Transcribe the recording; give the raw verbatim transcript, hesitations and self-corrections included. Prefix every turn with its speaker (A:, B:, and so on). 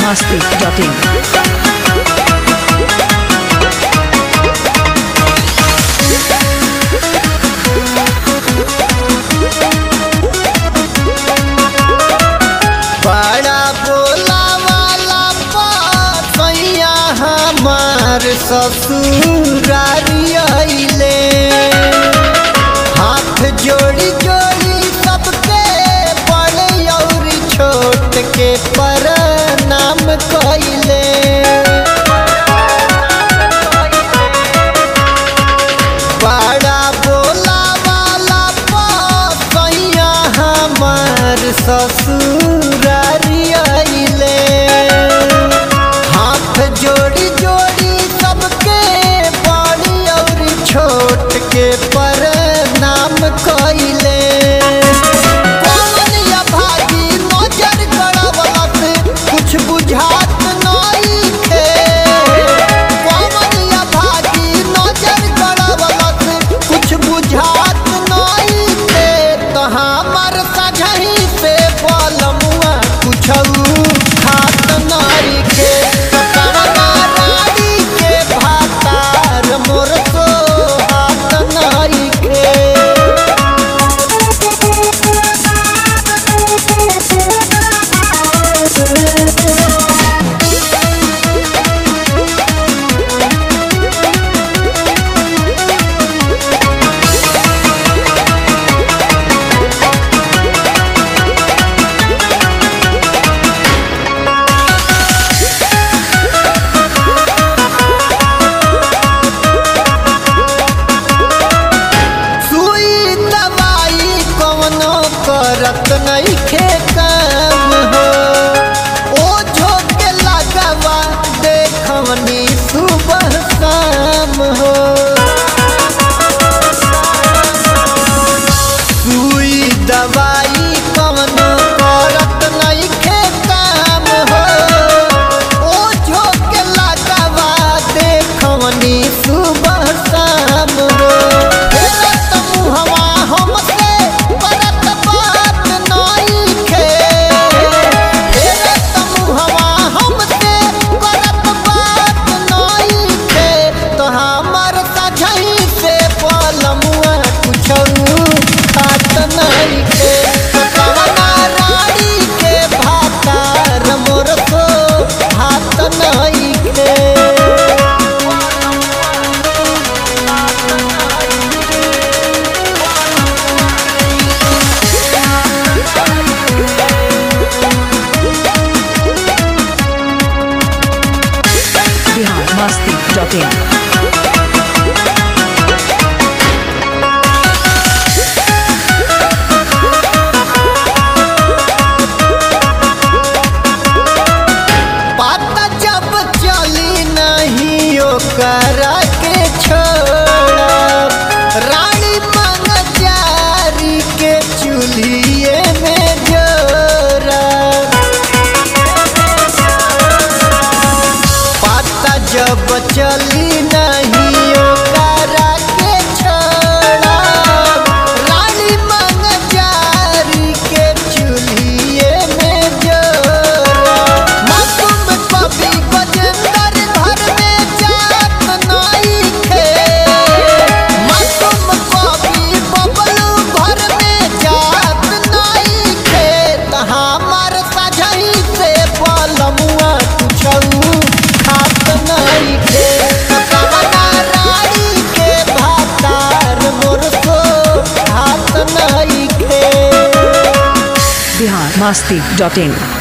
A: masti dot in.
B: बड़ा बोला वाला पैया हमार ससुरारी आइले, हाथ जोड़ी जोड़ी सबके बड़े और छोट के प्रणाम कइले। बड़ा बोला वाला पैया हमार ससुरारी आइले, हाथ जोड़ी जोड़ी सबके बड़ी और छोट के प्रणाम कइले। कौन या भागी नजर गड़बड़त कुछ बुझात नइखे, कौन या भागी नजर गड़बड़त कुछ बुझात नइखे। तो हमर सजही से बलमुआ कुछौ खात नइखे, कवना रानी के भातार मोर सोहात नइखे। सुई दवाई कवनो करत नइखे काम हो, ओझो के लगवा देखवनी सुबह शाम हो। सुई दवाई कवनो करत नइखे काम हो, ओझो के लगवा देखवनी सुबह शाम हो। फेरत मुहवा हमसे करत बात नइखे, फेरत मुहवा हमसे करत बात नइखे। तो हमर सजही से बलमुआ कुछौ खात नइखे, कवना रानी के भातार मोर सोहात नइखे।
A: Bihar masti dot in.
B: पता जब चली नहीं ओकरा के छोड़ब, रानी मंगजारी के चूल्हिए में जोड़ब। पता जब चली नहीं ओकरा के छोड़ब, रानी मंगजारी के चूल्हिए में जोड़ब। मासूम कवि गजेंद्र घर में जात नइखे, मासूम कवि बबलू घर में जात नइखे। त हमर सजही से बलमुआ कुछौ खात नइखे, कवना रानी के भातार मोर सोहात नइखे।
A: Bihar masti dot in.